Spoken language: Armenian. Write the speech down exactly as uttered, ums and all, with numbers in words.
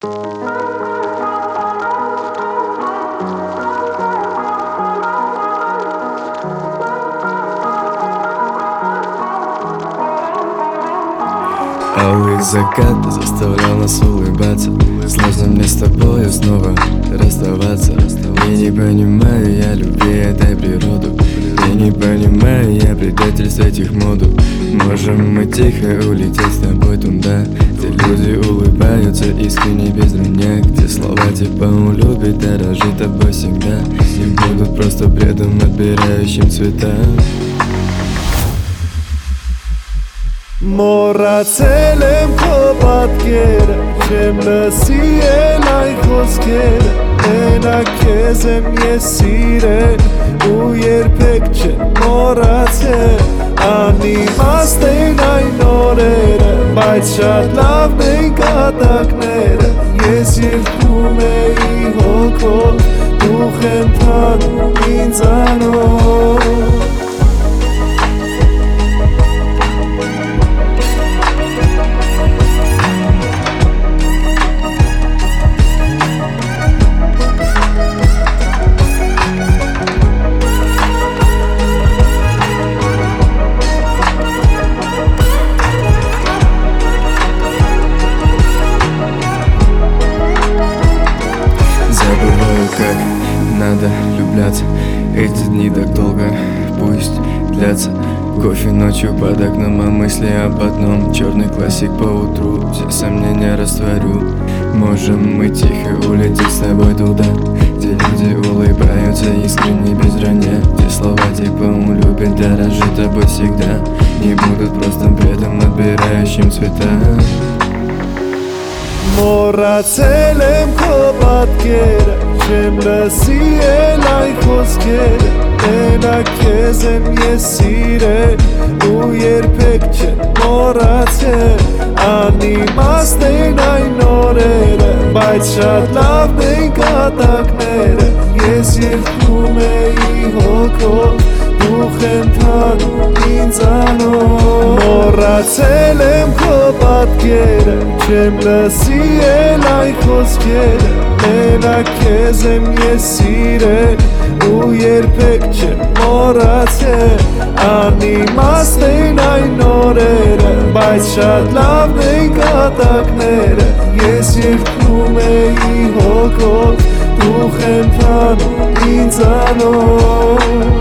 Алый закат заставлял нас улыбаться. Сложно мне с тобою снова расставаться. Я не понимаю я любви этой природы. Я не понимаю я предательств этих модов. Можем мы тихо улететь с тобой туда, где люди улыбаются искренне без вранья, где слова типа «он любит, дорожит тобой всегда» не будут просто бредом, отбирающим цвета. Մոռացել եմ քո պատկերը, չեմ լսի էլ այն խոսքերը, մենակ քեզ եմ ես սիրել ու երբեք չեմ մոռացել։ Անիմաստ են այն օրերը, բայց շատ լավն են կատակները, ես երգում էի հոգով, դուխ եմ թանում ինձանով։ Как надо влюбляться, эти дни так долго пусть длятся. Кофе ночью под окном, а мысли об одном. Черный классик по утру, все сомнения растворю. Можем мы тихо улететь с тобой туда, где люди улыбаются искренне без вранья, где слова типа «он любит, дорожит тобой всегда» не будут просто бредом, отбирающим цвета. Մոռացել եմ քո պատկերը, չեմ լսի էլ այն խոսքերը, մենակ քեզ եմ ես սիրել ու երբեք չեմ մոռացել։ Անիմաստ են այն օրերը, բայց շատ լավն են կատակները, ես երգում էի հոգով, դուխ եմ թանում ինձանով։ Մոռացել եմ քո պատկերը, չեմ լսի էլ այն խոսքերը, մենակ քեզ եմ ես սիրել ու երբեք չեմ մոռացել։ Անիմաստ են այն օրերը, բայց շատ լավն են կատակները, ես երգում էի հոգով, դուխ եմ թանում ինձանով։